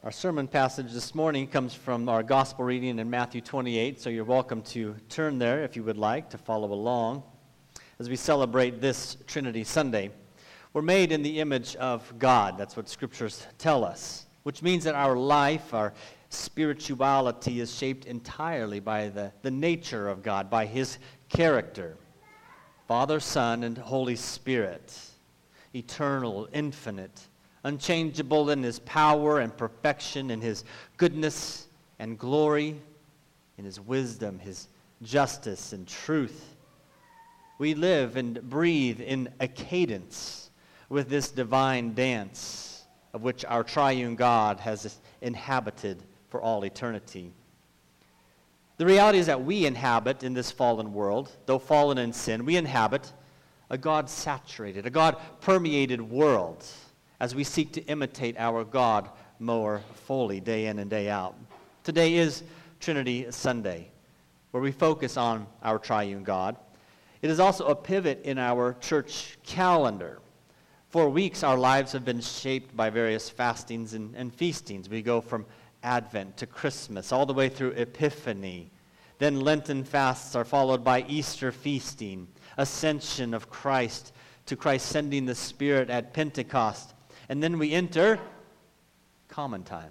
Our sermon passage this morning comes from our gospel reading in Matthew 28, so you're welcome to turn there if you would like to follow along as we celebrate this Trinity Sunday. We're made in the image of God. That's what scriptures tell us, which means that our life, our spirituality is shaped entirely by the nature of God, by His character. Father, Son, and Holy Spirit, eternal, infinite, unchangeable in His power and perfection, in His goodness and glory, in His wisdom, His justice and truth. We live and breathe in a cadence with this divine dance of which our triune God has inhabited for all eternity. The reality is that we inhabit in this fallen world, though fallen in sin, we inhabit a God-saturated, a God-permeated world as we seek to imitate our God more fully day in and day out. Today is Trinity Sunday, where we focus on our triune God. It is also a pivot in our church calendar. For weeks, our lives have been shaped by various fastings and feastings. We go from Advent to Christmas, all the way through Epiphany. Then Lenten fasts are followed by Easter feasting, Ascension of Christ, to Christ sending the Spirit at Pentecost. And then we enter common time.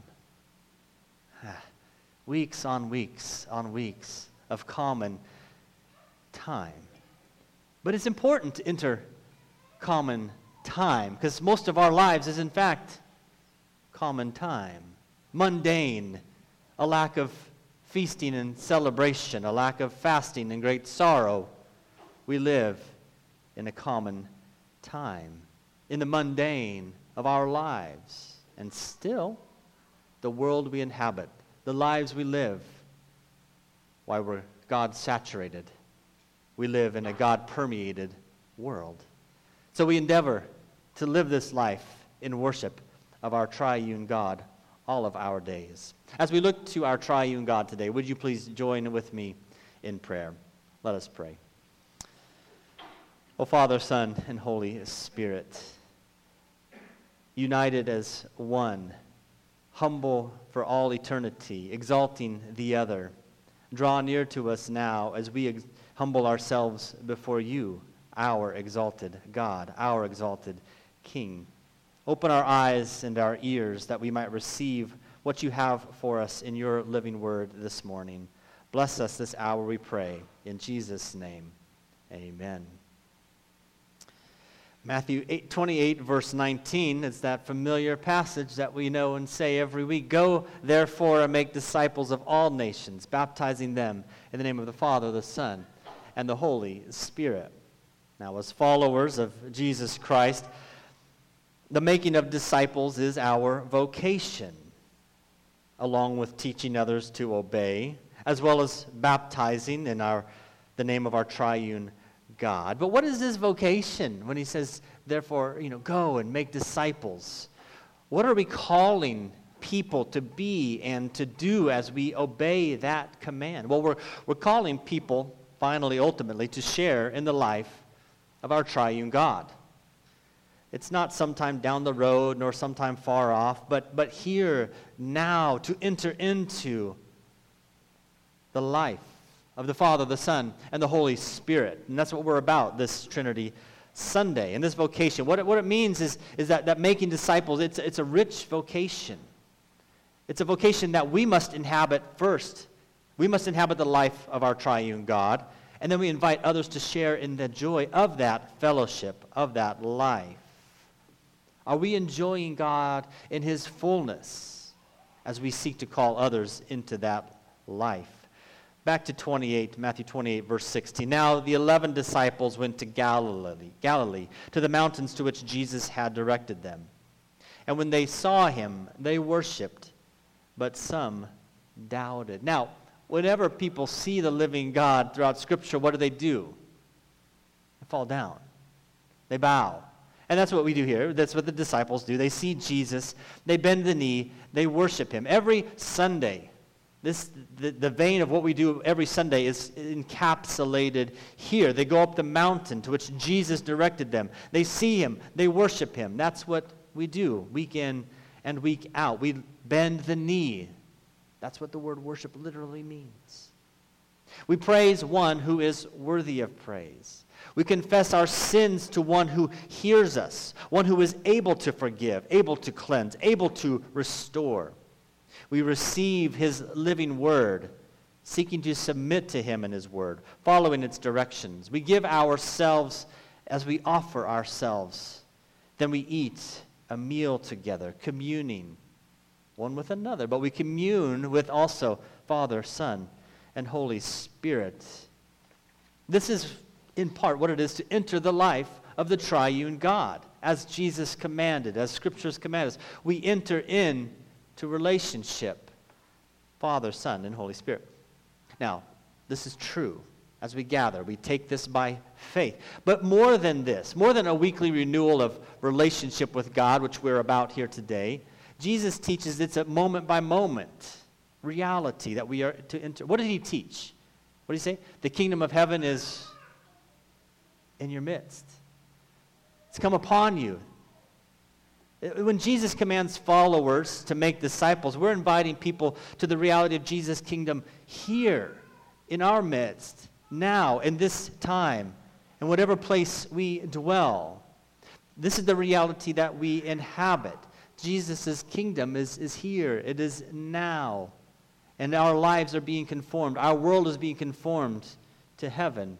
Weeks on weeks on weeks of common time. But it's important to enter common time because most of our lives is in fact common time. Mundane, a lack of feasting and celebration, a lack of fasting and great sorrow. We live in a common time, in the mundane of our lives. And still, the world we inhabit, the lives we live, why we're God-saturated. We live in a God-permeated world. So we endeavor to live this life in worship of our triune God all of our days. As we look to our triune God today, would you please join with me in prayer? Let us pray. O Father, Son, and Holy Spirit, united as one, humble for all eternity, exalting the other, draw near to us now as we humble ourselves before you, our exalted God, our exalted King. Open our eyes and our ears that we might receive what you have for us in your living word this morning. Bless us this hour, we pray. In Jesus' name, amen. Matthew 28, verse 19, is that familiar passage that we know and say every week. Go, therefore, and make disciples of all nations, baptizing them in the name of the Father, the Son, and the Holy Spirit. Now, as followers of Jesus Christ, the making of disciples is our vocation, along with teaching others to obey, as well as baptizing in the name of our triune God. But what is this vocation when he says, therefore, go and make disciples? What are we calling people to be and to do as we obey that command? Well, we're calling people, finally, ultimately, to share in the life of our triune God. It's not sometime down the road nor sometime far off, but here, now, to enter into the life of the Father, the Son, and the Holy Spirit. And that's what we're about this Trinity Sunday. And this vocation, what it means is that making disciples, it's a rich vocation. It's a vocation that we must inhabit first. We must inhabit the life of our triune God, and then we invite others to share in the joy of that fellowship, of that life. Are we enjoying God in His fullness as we seek to call others into that life? Back to Matthew 28, verse 16. Now the 11 disciples went to Galilee, to the mountains to which Jesus had directed them. And when they saw Him, they worshipped, but some doubted. Now, whenever people see the living God throughout Scripture, what do? They fall down. They bow. And that's what we do here. That's what the disciples do. They see Jesus, they bend the knee, they worship Him. Every Sunday, the vein of what we do every Sunday is encapsulated here. They go up the mountain to which Jesus directed them. They see Him. They worship Him. That's what we do week in and week out. We bend the knee. That's what the word worship literally means. We praise one who is worthy of praise. We confess our sins to one who hears us, one who is able to forgive, able to cleanse, able to restore. We receive his living word, seeking to submit to him and his word, following its directions. We give ourselves as we offer ourselves. Then we eat a meal together, communing one with another. But we commune with also Father, Son, and Holy Spirit. This is in part what it is to enter the life of the triune God, as Jesus commanded, as Scriptures command us. We enter into relationship, Father, Son, and Holy Spirit. Now, this is true. As we gather, we take this by faith. But more than this, more than a weekly renewal of relationship with God, which we're about here today, Jesus teaches it's a moment-by-moment reality that we are to enter. What did he teach? What did he say? The kingdom of heaven is in your midst. It's come upon you. When Jesus commands followers to make disciples, we're inviting people to the reality of Jesus' kingdom here, in our midst, now, in this time, in whatever place we dwell. This is the reality that we inhabit. Jesus' kingdom is here. It is now. And our lives are being conformed. Our world is being conformed to heaven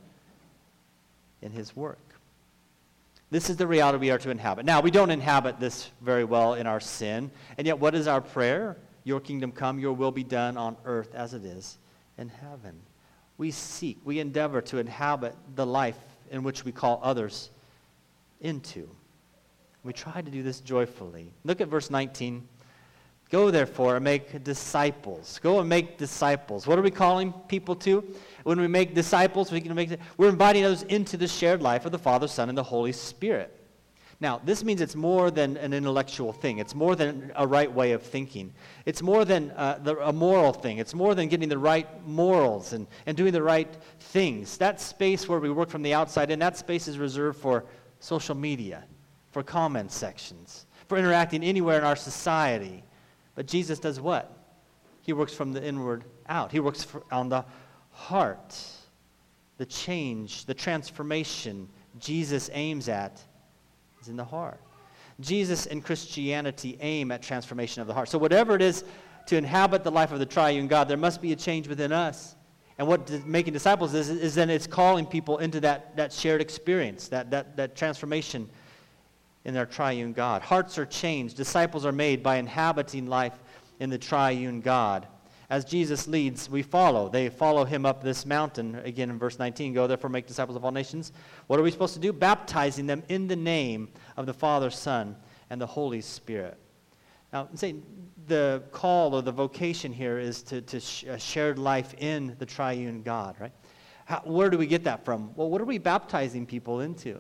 in his work. This is the reality we are to inhabit. Now, we don't inhabit this very well in our sin. And yet, what is our prayer? Your kingdom come, your will be done on earth as it is in heaven. We seek, we endeavor to inhabit the life in which we call others into. We try to do this joyfully. Look at verse 19. Go, therefore, and make disciples. Go and make disciples. What are we calling people to? When we make disciples, we're inviting others into the shared life of the Father, Son, and the Holy Spirit. Now, this means it's more than an intellectual thing. It's more than a right way of thinking. It's more than a moral thing. It's more than getting the right morals and doing the right things. That space where we work from the outside in, that space is reserved for social media, for comment sections, for interacting anywhere in our society. But Jesus does what? He works from the inward out. He works on the heart. The change, the transformation Jesus aims at is in the heart. Jesus and Christianity aim at transformation of the heart. So whatever it is to inhabit the life of the triune God, there must be a change within us. And what making disciples is then it's calling people into that shared experience, that transformation in their triune God. Hearts are changed. Disciples are made by inhabiting life in the triune God. As Jesus leads, we follow. They follow him up this mountain. Again, in verse 19, go therefore make disciples of all nations. What are we supposed to do? Baptizing them in the name of the Father, Son, and the Holy Spirit. Now, the call or the vocation here is to a shared life in the triune God, right? Where do we get that from? Well, what are we baptizing people into?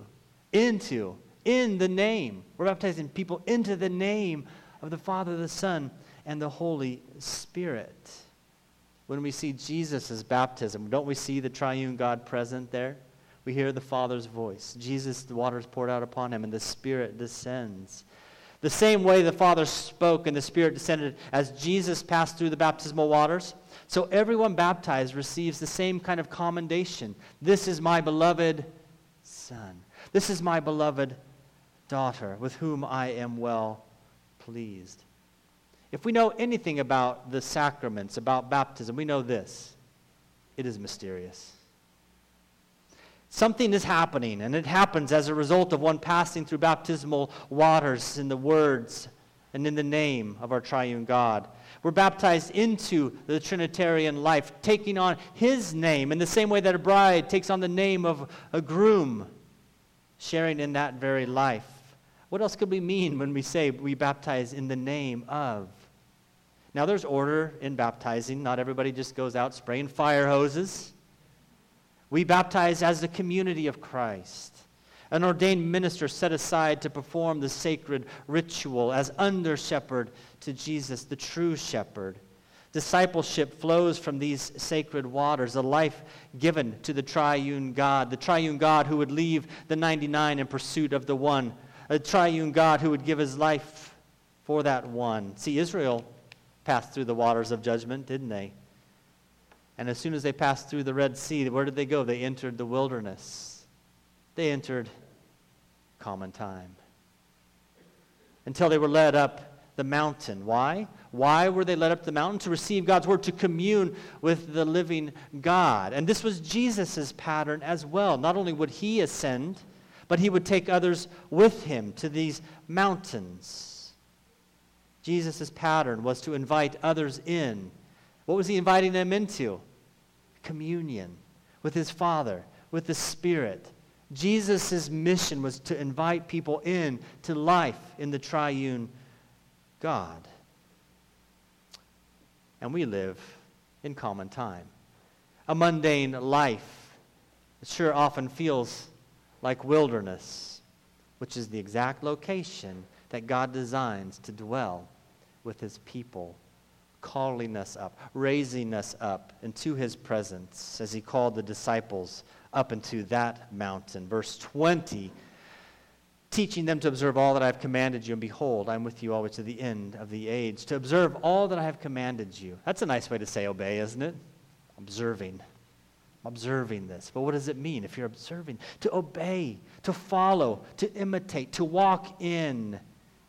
In the name. We're baptizing people into the name of the Father, the Son, and the Holy Spirit. When we see Jesus' baptism, don't we see the triune God present there? We hear the Father's voice. Jesus, the water is poured out upon him, and the Spirit descends. The same way the Father spoke and the Spirit descended as Jesus passed through the baptismal waters, so everyone baptized receives the same kind of commendation. This is my beloved Son. This is my beloved daughter, with whom I am well pleased. If we know anything about the sacraments, about baptism, we know this. It is mysterious. Something is happening, and it happens as a result of one passing through baptismal waters in the words and in the name of our triune God. We're baptized into the Trinitarian life, taking on his name in the same way that a bride takes on the name of a groom, sharing in that very life. What else could we mean when we say we baptize in the name of? Now, there's order in baptizing. Not everybody just goes out spraying fire hoses. We baptize as the community of Christ, an ordained minister set aside to perform the sacred ritual as under-shepherd to Jesus, the true shepherd. Discipleship flows from these sacred waters, a life given to the triune God who would leave the 99 in pursuit of the one, a triune God who would give his life for that one. See, Israel passed through the waters of judgment, didn't they? And as soon as they passed through the Red Sea, where did they go? They entered the wilderness. They entered common time. Until they were led up the mountain. Why? Why were they led up the mountain? To receive God's word, to commune with the living God. And this was Jesus' pattern as well. Not only would he ascend, but he would take others with him to these mountains. Jesus' pattern was to invite others in. What was he inviting them into? Communion with his Father, with the Spirit. Jesus' mission was to invite people in to life in the triune God. And we live in common time. A mundane life, it sure often feels like wilderness, which is the exact location that God designs to dwell with his people, calling us up, raising us up into his presence as he called the disciples up into that mountain. Verse 20, teaching them to observe all that I have commanded you, and behold, I am with you always to the end of the age. To observe all that I have commanded you. That's a nice way to say obey, isn't it? Observing this. But what does it mean if you're observing? To obey, to follow, to imitate, to walk in.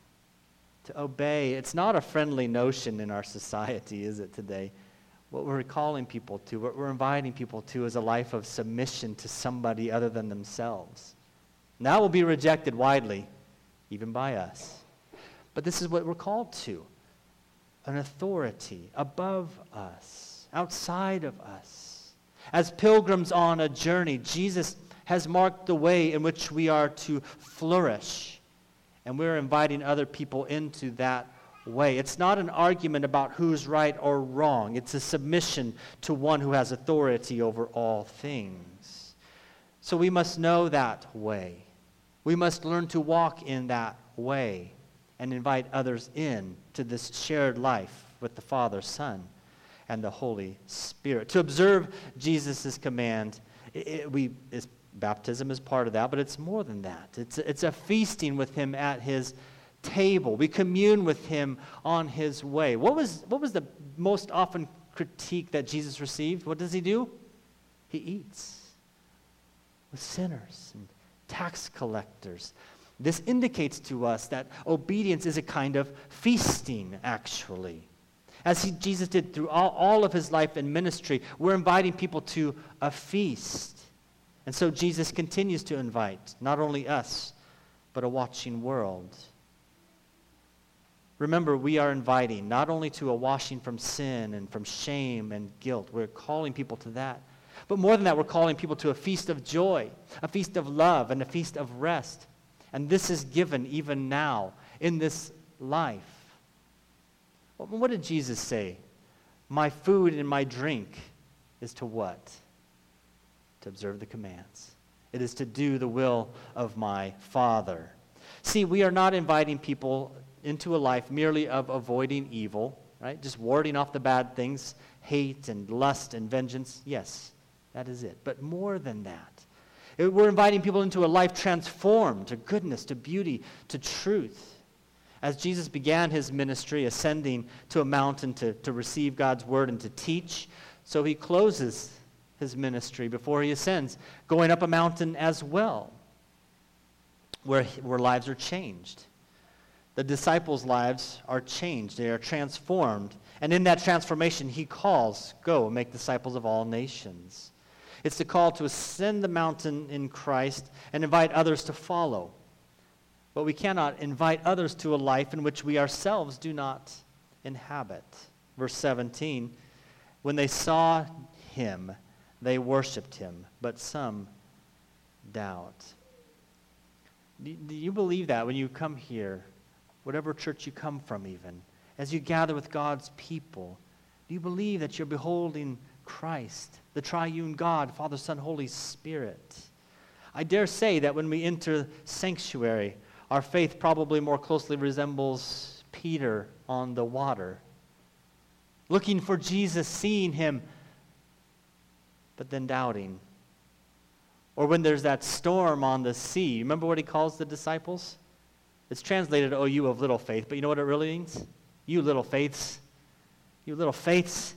To obey. It's not a friendly notion in our society, is it, today? What we're calling people to, what we're inviting people to is a life of submission to somebody other than themselves. And that will be rejected widely, even by us. But this is what we're called to. An authority above us, outside of us. As pilgrims on a journey, Jesus has marked the way in which we are to flourish. And we're inviting other people into that way. It's not an argument about who's right or wrong. It's a submission to one who has authority over all things. So we must know that way. We must learn to walk in that way and invite others in to this shared life with the Father, Son, and the Holy Spirit. To observe Jesus' command, baptism is part of that, but it's more than that. It's a feasting with him at his table. We commune with him on his way. What was the most often critique that Jesus received? What does he do? He eats with sinners and tax collectors. This indicates to us that obedience is a kind of feasting, actually. As Jesus did through all of his life and ministry, we're inviting people to a feast. And so Jesus continues to invite not only us, but a watching world. Remember, we are inviting not only to a washing from sin and from shame and guilt. We're calling people to that. But more than that, we're calling people to a feast of joy, a feast of love, and a feast of rest. And this is given even now in this life. What did Jesus say? My food and my drink is to what? To observe the commands. It is to do the will of my Father. See, we are not inviting people into a life merely of avoiding evil, right? Just warding off the bad things, hate and lust and vengeance. Yes, that is it. But more than that, we're inviting people into a life transformed to goodness, to beauty, to truth. As Jesus began his ministry, ascending to a mountain to receive God's word and to teach, so he closes his ministry before he ascends, going up a mountain as well, where lives are changed. The disciples' lives are changed. They are transformed. And in that transformation, he calls, go and make disciples of all nations. It's the call to ascend the mountain in Christ and invite others to follow. But we cannot invite others to a life in which we ourselves do not inhabit. Verse 17, when they saw him, they worshiped him, but some doubt. Do you believe that when you come here, whatever church you come from even, as you gather with God's people, do you believe that you're beholding Christ, the triune God, Father, Son, Holy Spirit? I dare say that when we enter sanctuary, our faith probably more closely resembles Peter on the water, looking for Jesus, seeing him, but then doubting. Or when there's that storm on the sea, remember what he calls the disciples? It's translated, "Oh, you of little faith," but you know what it really means? You little faiths. You little faiths.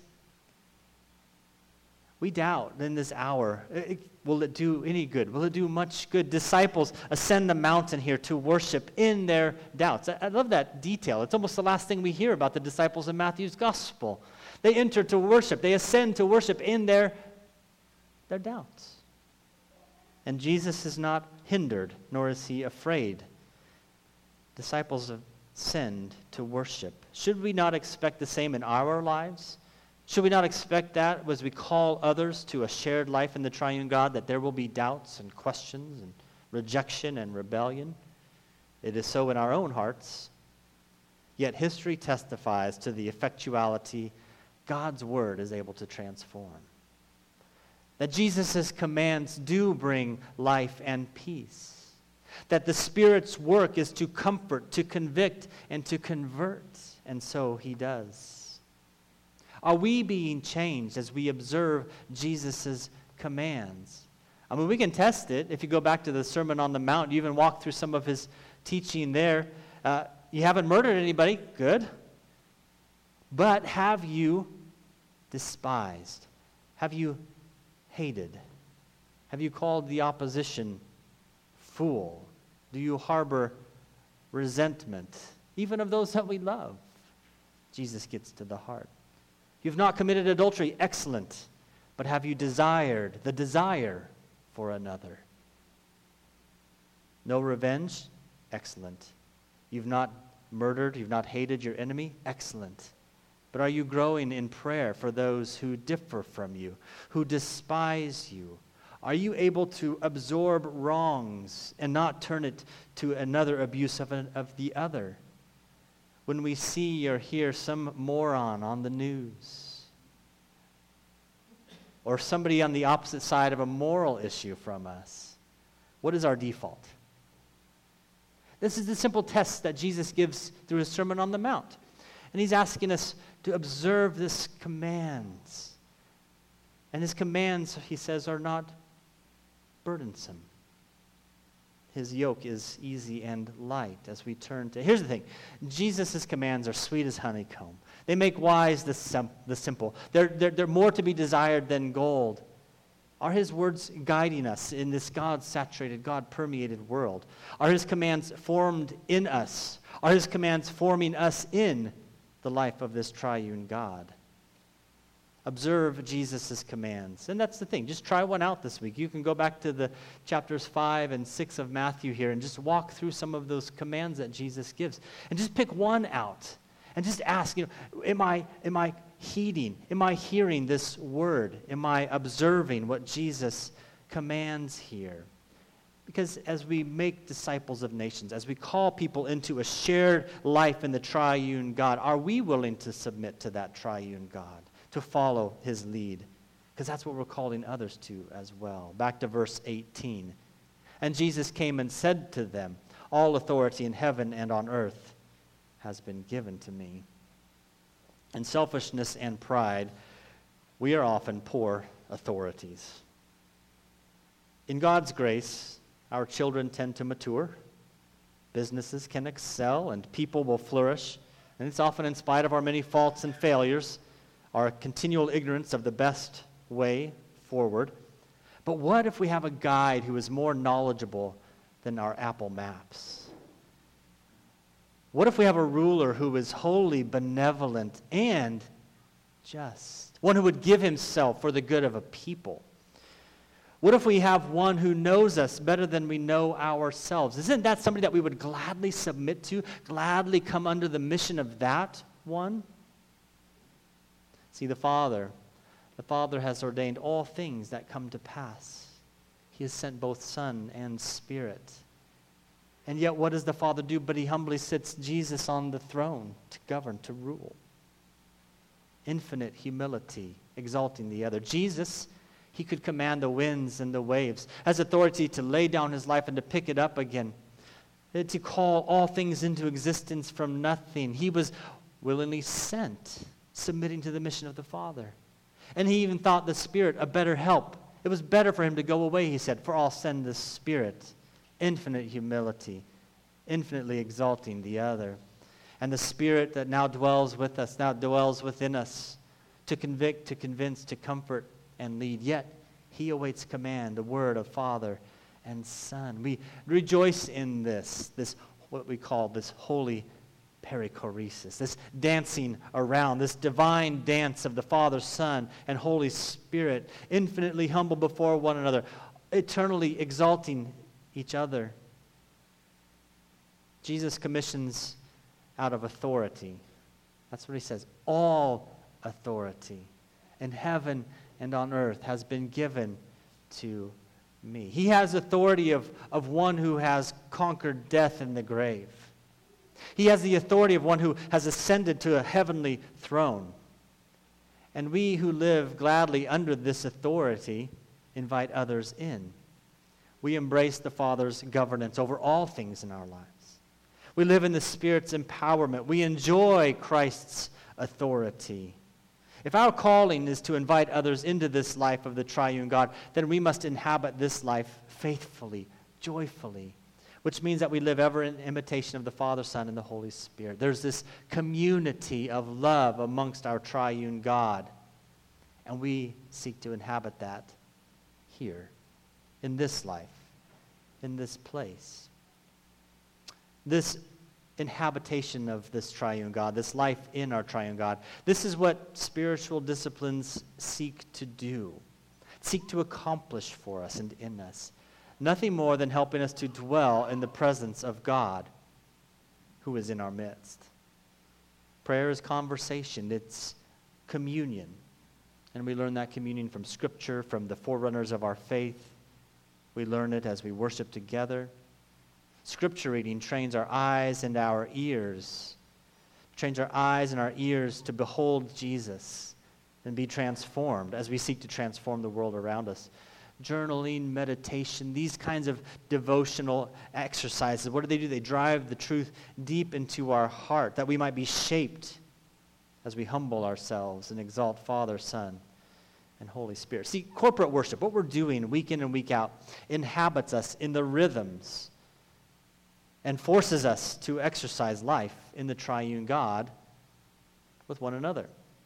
We doubt in this hour, will it do any good? Will it do much good? Disciples ascend the mountain here to worship in their doubts. I love that detail. It's almost the last thing we hear about the disciples in Matthew's gospel. They enter to worship. They ascend to worship in their doubts. And Jesus is not hindered, nor is he afraid. Disciples ascend to worship. Should we not expect the same in our lives? Should we not expect that as we call others to a shared life in the triune God, that there will be doubts and questions and rejection and rebellion? It is so in our own hearts. Yet history testifies to the effectuality God's word is able to transform. That Jesus' commands do bring life and peace. That the Spirit's work is to comfort, to convict, and to convert. And so he does. Are we being changed as we observe Jesus' commands? I mean, we can test it. If you go back to the Sermon on the Mount, you even walk through some of his teaching there. You haven't murdered anybody. Good. But have you despised? Have you hated? Have you called the opposition fool? Do you harbor resentment, even of those that we love? Jesus gets to the heart. You've not committed adultery. Excellent. But have you desired the desire for another? No revenge? Excellent. You've not murdered. You've not hated your enemy? Excellent. But are you growing in prayer for those who differ from you, who despise you? Are you able to absorb wrongs and not turn it to another abuse of the other? When we see or hear some moron on the news, or somebody on the opposite side of a moral issue from us, what is our default? This is the simple test that Jesus gives through his Sermon on the Mount. And he's asking us to observe his commands. And his commands, he says, are not burdensome. His yoke is easy and light as we turn to... Here's the thing. Jesus' commands are sweet as honeycomb. They make wise the simple. They're more to be desired than gold. Are his words guiding us in this God-saturated, God-permeated world? Are his commands formed in us? Are his commands forming us in the life of this triune God? Observe Jesus' commands. And that's the thing. Just try one out this week. You can go back to the chapters 5 and 6 of Matthew here and just walk through some of those commands that Jesus gives. And just pick one out. And just ask, am I heeding? Am I hearing this word? Am I observing what Jesus commands here? Because as we make disciples of nations, as we call people into a shared life in the triune God, are we willing to submit to that triune God? To follow his lead, because that's what we're calling others to as well. Back to verse 18. And Jesus came and said to them, all authority in heaven and on earth has been given to me. In selfishness and pride, we are often poor authorities. In God's grace, our children tend to mature, businesses can excel, and people will flourish. And it's often in spite of our many faults and failures, our continual ignorance of the best way forward. But what if we have a guide who is more knowledgeable than our Apple Maps? What if we have a ruler who is wholly benevolent and just? One who would give himself for the good of a people? What if we have one who knows us better than we know ourselves? Isn't that somebody that we would gladly submit to, gladly come under the mission of that one? See, the Father has ordained all things that come to pass. He has sent both Son and Spirit. And yet what does the Father do? But he humbly sits Jesus on the throne to govern, to rule. Infinite humility, exalting the other. Jesus, he could command the winds and the waves, has authority to lay down his life and to pick it up again, to call all things into existence from nothing. He was willingly sent, submitting to the mission of the Father. And he even thought the Spirit a better help. It was better for him to go away, he said, for I'll send the Spirit. Infinite humility, infinitely exalting the other. And the Spirit that now dwells with us, now dwells within us, to convict, to convince, to comfort, and lead. Yet he awaits command, the word of Father and Son. We rejoice in this what we call this holy perichoresis, this dancing around, this divine dance of the Father, Son, and Holy Spirit, infinitely humble before one another, eternally exalting each other. Jesus commissions out of authority. That's what he says. All authority in heaven and on earth has been given to me. He has authority of one who has conquered death and the grave. He has the authority of one who has ascended to a heavenly throne. And we who live gladly under this authority invite others in. We embrace the Father's governance over all things in our lives. We live in the Spirit's empowerment. We enjoy Christ's authority. If our calling is to invite others into this life of the triune God, then we must inhabit this life faithfully, joyfully, which means that we live ever in imitation of the Father, Son, and the Holy Spirit. There's this community of love amongst our triune God, and we seek to inhabit that here, in this life, in this place. This inhabitation of this triune God, this life in our triune God, this is what spiritual disciplines seek to do, seek to accomplish for us and in us. Nothing more than helping us to dwell in the presence of God who is in our midst. Prayer is conversation. It's communion. And we learn that communion from Scripture, from the forerunners of our faith. We learn it as we worship together. Scripture reading trains our eyes and our ears. Trains our eyes and our ears to behold Jesus and be transformed as we seek to transform the world around us. Journaling, meditation, these kinds of devotional exercises, what do? They drive the truth deep into our heart, that we might be shaped as we humble ourselves and exalt Father, Son, and Holy Spirit. See, corporate worship, what we're doing week in and week out, inhabits us in the rhythms and forces us to exercise life in the triune God with one another.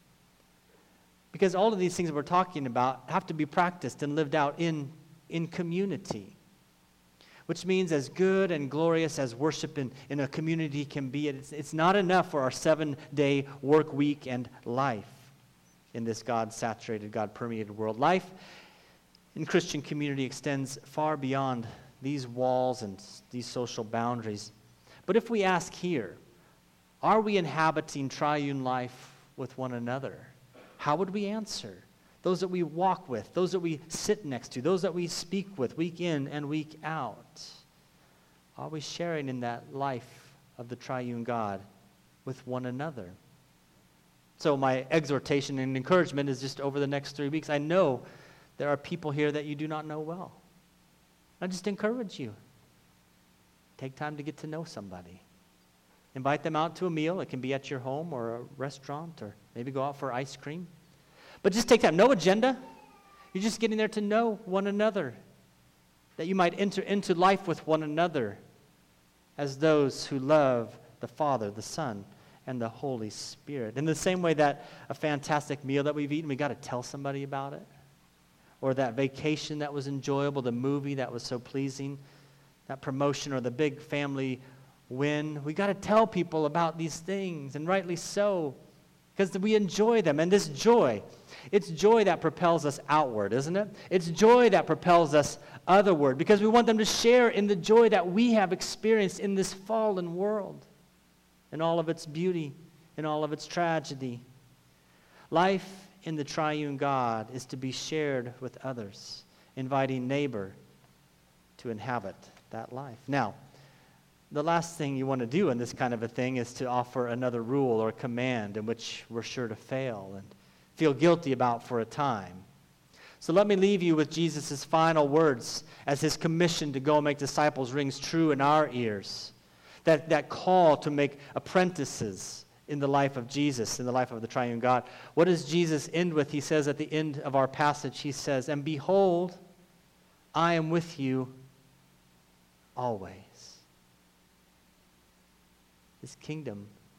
Because all of these things that we're talking about have to be practiced and lived out in community. Which means as good and glorious as worship in a community can be, it's not enough for our 7-day work week and life in this God-saturated, God-permeated world. Life in Christian community extends far beyond these walls and these social boundaries. But if we ask here, are we inhabiting triune life with one another? How would we answer? Those that we walk with, those that we sit next to, those that we speak with week in and week out. Are we sharing in that life of the triune God with one another? So my exhortation and encouragement is just over the next 3 weeks. I know there are people here that you do not know well. I just encourage you. Take time to get to know somebody. Invite them out to a meal. It can be at your home or a restaurant, or maybe go out for ice cream. But just take time. No agenda. You're just getting there to know one another, that you might enter into life with one another as those who love the Father, the Son, and the Holy Spirit. In the same way that a fantastic meal that we've eaten, we got to tell somebody about it. Or that vacation that was enjoyable, the movie that was so pleasing, that promotion or the big family win. We got to tell people about these things, and rightly so, because we enjoy them. And this joy, it's joy that propels us outward, isn't it? It's joy that propels us otherward, because we want them to share in the joy that we have experienced in this fallen world, in all of its beauty, in all of its tragedy. Life in the triune God is to be shared with others, inviting neighbor to inhabit that life. Now, the last thing you want to do in this kind of a thing is to offer another rule or command in which we're sure to fail and feel guilty about for a time. So let me leave you with Jesus' final words as his commission to go and make disciples rings true in our ears. That call to make apprentices in the life of Jesus, in the life of the triune God. What does Jesus end with? He says at the end of our passage, he says, "And behold, I am with you always." His kingdom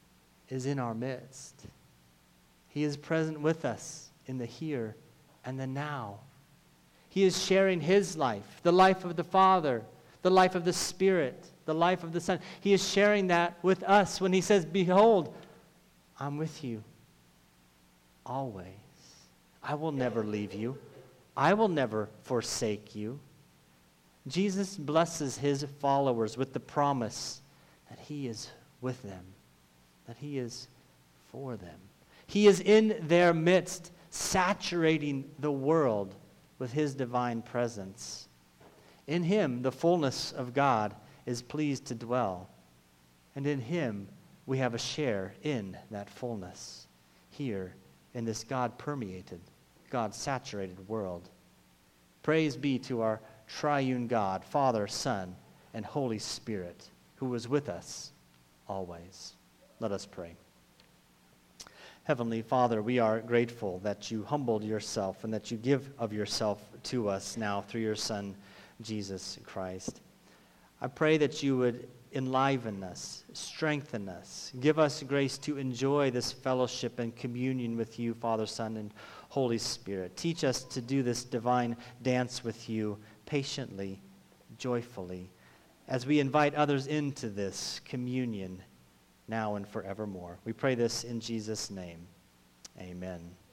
is in our midst. He is present with us in the here and the now. He is sharing his life, the life of the Father, the life of the Spirit, the life of the Son. He is sharing that with us when he says, behold, I'm with you always. I will never leave you. I will never forsake you. Jesus blesses his followers with the promise that he is with them, that he is for them. He is in their midst, saturating the world with his divine presence. In him, the fullness of God is pleased to dwell, and in him we have a share in that fullness, here in this God-permeated, God-saturated world. Praise be to our triune God, Father, Son, and Holy Spirit, who is with us always. Let us pray. Heavenly Father, we are grateful that you humbled yourself and that you give of yourself to us now through your Son, Jesus Christ. I pray that you would enliven us, strengthen us, give us grace to enjoy this fellowship and communion with you, Father, Son, and Holy Spirit. Teach us to do this divine dance with you patiently, joyfully, as we invite others into this communion now and forevermore. We pray this in Jesus' name. Amen.